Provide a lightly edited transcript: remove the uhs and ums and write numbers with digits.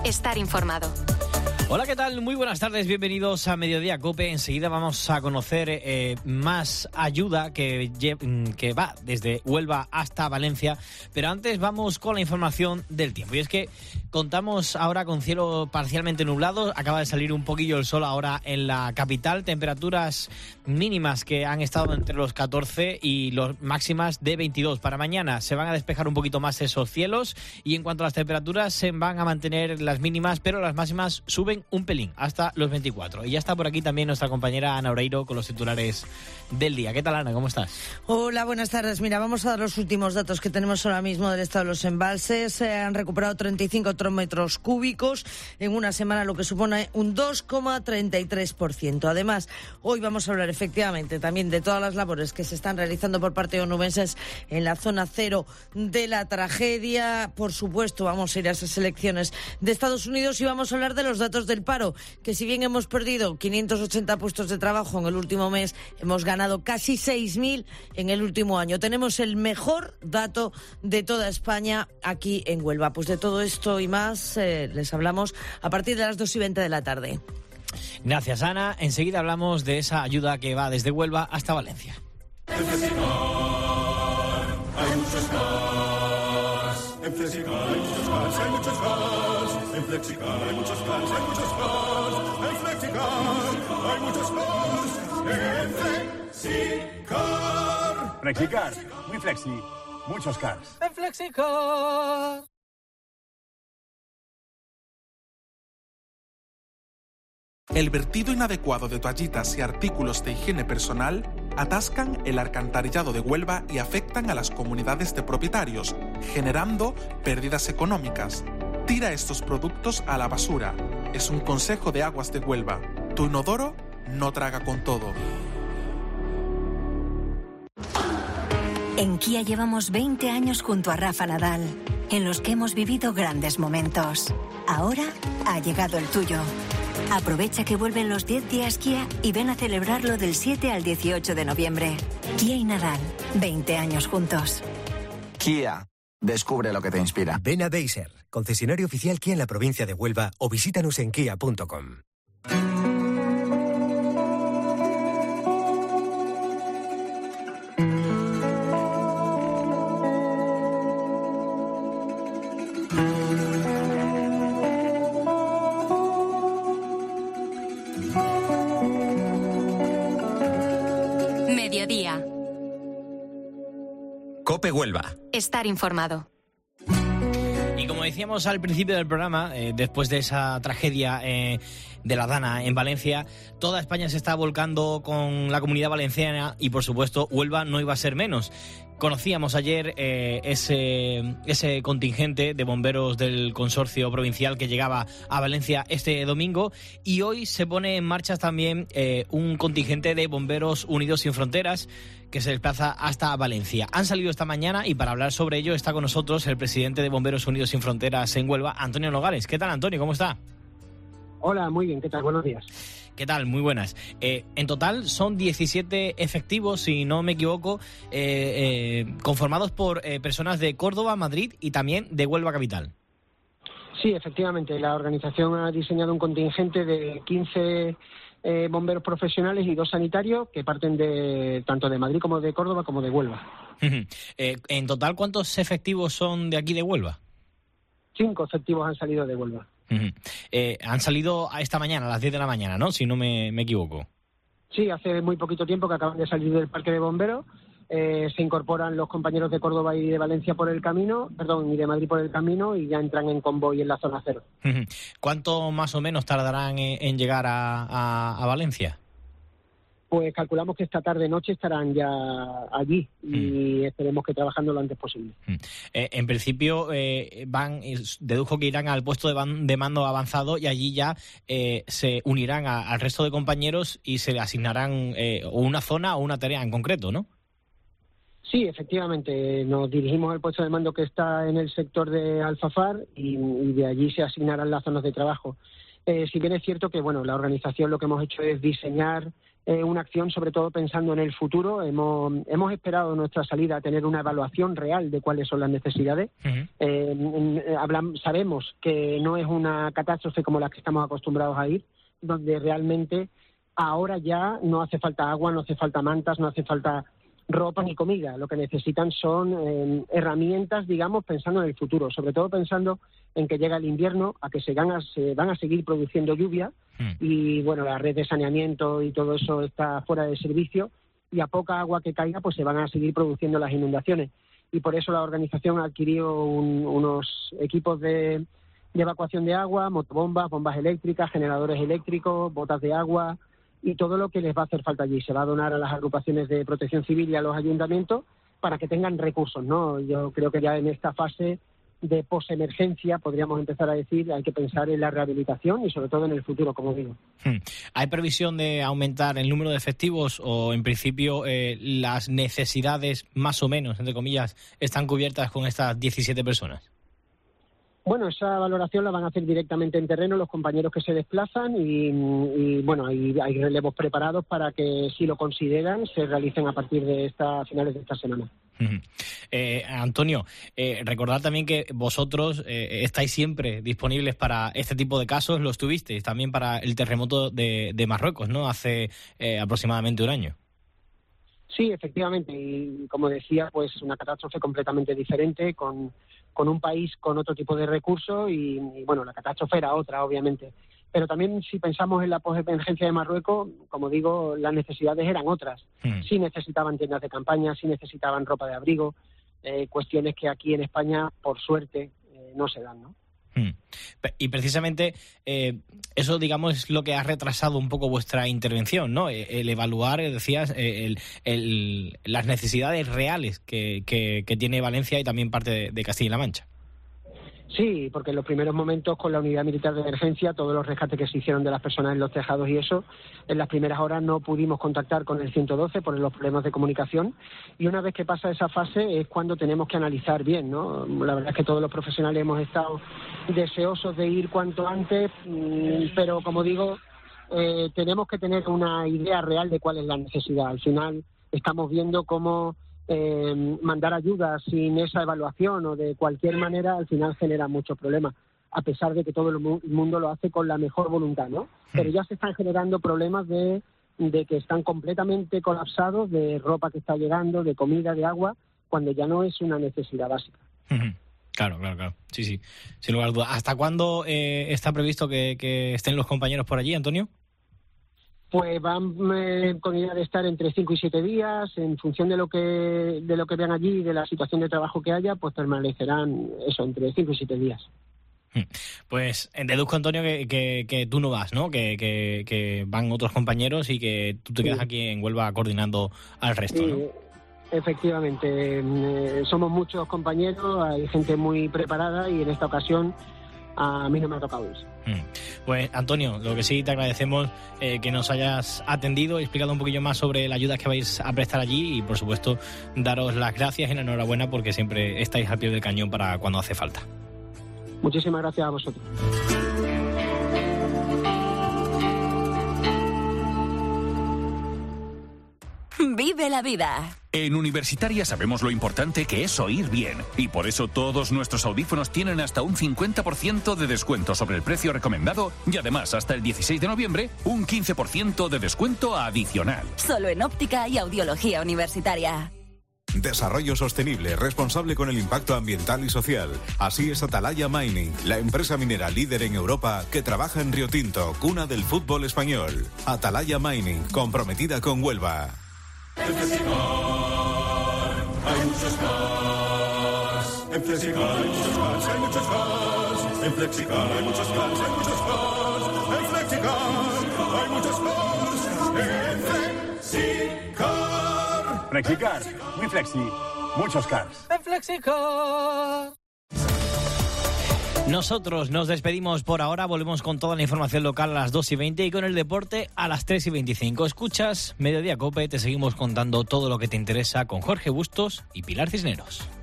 Estar informado. Hola, ¿qué tal? Muy buenas tardes, bienvenidos a Mediodía COPE. Enseguida vamos a conocer más ayuda que va desde Huelva hasta Valencia, pero antes vamos con la información del tiempo. Y es que contamos ahora con cielo parcialmente nublado, acaba de salir un poquillo el sol ahora en la capital, temperaturas mínimas que han estado entre los 14 y los máximas de 22. Para mañana se van a despejar un poquito más esos cielos y en cuanto a las temperaturas se van a mantener las mínimas, pero las máximas suben un pelín, hasta los 24. Y ya está por aquí también nuestra compañera Ana Oreiro con los titulares del día. ¿Qué tal, Ana? ¿Cómo estás? Hola, buenas tardes. Mira, vamos a dar los últimos datos que tenemos ahora mismo del estado de los embalses. Se han recuperado 35 hectómetros cúbicos en una semana, lo que supone un 2,33%. Además, hoy vamos a hablar efectivamente también de todas las labores que se están realizando por parte de onubenses en la zona cero de la tragedia. Por supuesto, vamos a ir a esas elecciones de Estados Unidos y vamos a hablar de los datos del paro, que si bien hemos perdido 580 puestos de trabajo en el último mes, hemos ganado casi 6.000 en el último año. Tenemos el mejor dato de toda España aquí en Huelva. Pues de todo esto y más les hablamos a partir de las 2:20 de la tarde. Gracias, Ana. Enseguida hablamos de esa ayuda que va desde Huelva hasta Valencia. En Flexicar hay muchos cars. En Flexicar hay muchos cars, hay muchos cars. En Flexicar hay muchos cars, hay muchos cars. En Flexicar hay muchos cars. En Flexicar. Flexicar, muy flexi, muchos cars. En Flexicar. El vertido inadecuado de toallitas y artículos de higiene personal atascan el alcantarillado de Huelva y afectan a las comunidades de propietarios, generando pérdidas económicas. Tira estos productos a la basura. Es un consejo de Aguas de Huelva. Tu inodoro no traga con todo. En Kia llevamos 20 años junto a Rafa Nadal, en los que hemos vivido grandes momentos. Ahora ha llegado el tuyo. Aprovecha que vuelven los 10 días Kia y ven a celebrarlo del 7 al 18 de noviembre. Kia y Nadal, 20 años juntos. Kia, descubre lo que te inspira. Ven a Deiser, concesionario oficial Kia en la provincia de Huelva, o visítanos en kia.com. Mediodía. COPE Huelva. Estar informado. Y como decíamos al principio del programa, después de esa tragedia de la Dana en Valencia, toda España se está volcando con la Comunidad Valenciana y, por supuesto, Huelva no iba a ser menos. Conocíamos ayer ese contingente de bomberos del consorcio provincial que llegaba a Valencia este domingo, y hoy se pone en marcha también un contingente de Bomberos Unidos Sin Fronteras que se desplaza hasta Valencia. Han salido esta mañana y para hablar sobre ello está con nosotros el presidente de Bomberos Unidos Sin Fronteras en Huelva, Antonio Nogales. ¿Qué tal, Antonio? ¿Cómo está? Hola, muy bien. ¿Qué tal? Buenos días. ¿Qué tal? Muy buenas. En total son 17 efectivos, si no me equivoco, conformados por personas de Córdoba, Madrid y también de Huelva capital. Sí, efectivamente. La organización ha diseñado un contingente de 15 bomberos profesionales y 2 sanitarios que parten tanto de Madrid como de Córdoba como de Huelva. En total, ¿cuántos efectivos son de aquí de Huelva? 5 efectivos han salido de Huelva. Han salido a esta mañana, a las 10 de la mañana, ¿no? Si no me equivoco. Sí, hace muy poquito tiempo que acaban de salir del parque de bomberos. Se incorporan los compañeros de Córdoba y de Valencia por el camino, y de Madrid por el camino, y ya entran en convoy en la zona cero. ¿Cuánto más o menos tardarán en llegar a Valencia? Pues calculamos que esta tarde-noche estarán ya allí y esperemos que trabajando lo antes posible. En principio dedujo que irán al puesto de mando avanzado y allí ya se unirán al resto de compañeros y se le asignarán una zona o una tarea en concreto, ¿no? Sí, efectivamente. Nos dirigimos al puesto de mando que está en el sector de Alfafar y de allí se asignarán las zonas de trabajo. Si bien es cierto que, bueno, la organización lo que hemos hecho es diseñar una acción, sobre todo pensando en el futuro. Hemos esperado nuestra salida a tener una evaluación real de cuáles son las necesidades. Sabemos que no es una catástrofe como la que estamos acostumbrados a ir, donde realmente ahora ya no hace falta agua, no hace falta mantas, no hace falta ropa ni comida. Lo que necesitan son herramientas, digamos, pensando en el futuro, sobre todo pensando en que llega el invierno, a que se van a seguir produciendo lluvia y, bueno, la red de saneamiento y todo eso está fuera de servicio, y a poca agua que caiga pues se van a seguir produciendo las inundaciones. Y por eso la organización adquirió unos equipos de evacuación de agua, motobombas, bombas eléctricas, generadores eléctricos, botas de agua y todo lo que les va a hacer falta allí. Se va a donar a las agrupaciones de protección civil y a los ayuntamientos para que tengan recursos, ¿no? Yo creo que ya en esta fase de posemergencia, podríamos empezar a decir, hay que pensar en la rehabilitación y sobre todo en el futuro, como digo. ¿Hay previsión de aumentar el número de efectivos o, en principio, las necesidades, más o menos, entre comillas, están cubiertas con estas 17 personas? Bueno, esa valoración la van a hacer directamente en terreno los compañeros que se desplazan y bueno, hay relevos preparados para que, si lo consideran, se realicen a partir de finales de esta semana. Antonio, recordad también que vosotros estáis siempre disponibles para este tipo de casos. Lo estuvisteis también para el terremoto de Marruecos, ¿no? Hace aproximadamente un año. Sí, efectivamente, y como decía, pues una catástrofe completamente diferente, con un país con otro tipo de recursos y bueno, la catástrofe era otra, obviamente. Pero también, si pensamos en la posemergencia de Marruecos, como digo, las necesidades eran otras. Sí necesitaban tiendas de campaña, sí necesitaban ropa de abrigo, cuestiones que aquí en España, por suerte, no se dan, ¿no? Y precisamente eso, digamos, es lo que ha retrasado un poco vuestra intervención, ¿no? El evaluar, decías, las necesidades reales que tiene Valencia y también parte de Castilla-La Mancha. Sí, porque en los primeros momentos, con la unidad militar de emergencia, todos los rescates que se hicieron de las personas en los tejados y eso, en las primeras horas no pudimos contactar con el 112 por los problemas de comunicación, y una vez que pasa esa fase es cuando tenemos que analizar bien, ¿no? La verdad es que todos los profesionales hemos estado deseosos de ir cuanto antes, pero como digo, tenemos que tener una idea real de cuál es la necesidad. Al final estamos viendo cómo mandar ayuda sin esa evaluación o de cualquier manera al final genera muchos problemas, a pesar de que todo el mundo lo hace con la mejor voluntad, ¿no? Pero ya se están generando problemas de que están completamente colapsados, de ropa que está llegando, de comida, de agua, cuando ya no es una necesidad básica. Claro. Sí, sin lugar a dudas. ¿Hasta cuándo está previsto que estén los compañeros por allí, Antonio? Pues van con idea de estar entre 5 y 7 días, en función de lo que vean allí y de la situación de trabajo que haya, pues permanecerán eso, entre 5 y 7 días. Pues deduzco, Antonio, que tú no vas, ¿no? Que van otros compañeros y que tú te quedas aquí en Huelva coordinando al resto, ¿no? Efectivamente, somos muchos compañeros, hay gente muy preparada y en esta ocasión a mí no me ha tocado eso. Pues, Antonio, lo que sí te agradecemos que nos hayas atendido y explicado un poquillo más sobre la ayuda que vais a prestar allí y, por supuesto, daros las gracias y la enhorabuena porque siempre estáis al pie del cañón para cuando hace falta. Muchísimas gracias a vosotros. Vive la vida. En Universitaria sabemos lo importante que es oír bien y por eso todos nuestros audífonos tienen hasta un 50% de descuento sobre el precio recomendado y además hasta el 16 de noviembre un 15% de descuento adicional. Solo en óptica y audiología universitaria. Desarrollo sostenible, responsable con el impacto ambiental y social. Así es Atalaya Mining, la empresa minera líder en Europa que trabaja en Río Tinto, cuna del fútbol español. Atalaya Mining, comprometida con Huelva. En Flexicar hay muchos cars. En Flexicar hay muchos cars, hay muchos cars. En Flexicar hay muchos cars, hay muchos cars. En Flexicar hay muchos cars. En Flexicar. Flexicar, muy flexi, muchos cars. En Flexicar. Nosotros nos despedimos por ahora, volvemos con toda la información local a las 2:20 y con el deporte a las 3:25. Escuchas Mediodía Cope, te seguimos contando todo lo que te interesa con Jorge Bustos y Pilar Cisneros.